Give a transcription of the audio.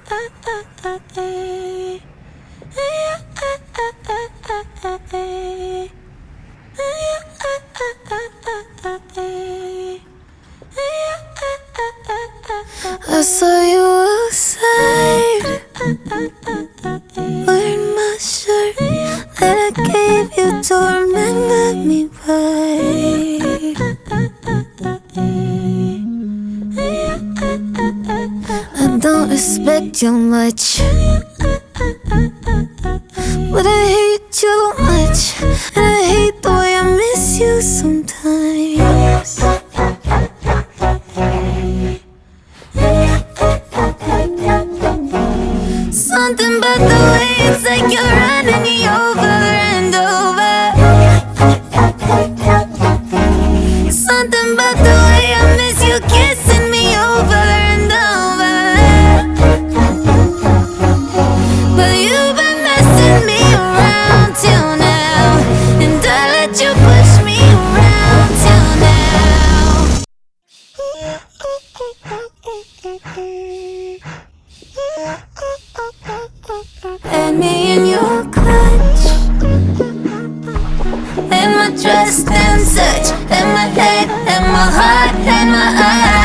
I saw you outside, wearing my shirt that I gave you to remember me by. I don't respect you much, but I hate you much, and I hate the way I miss you sometimes. Something about the way it's like you're running me over and over. Something about the way I miss you kissing me over and over. But you've been messing me around till now, and I let you push me around till now. And me in your clutch, and my trust and such, and my head, and my heart, and my eyes.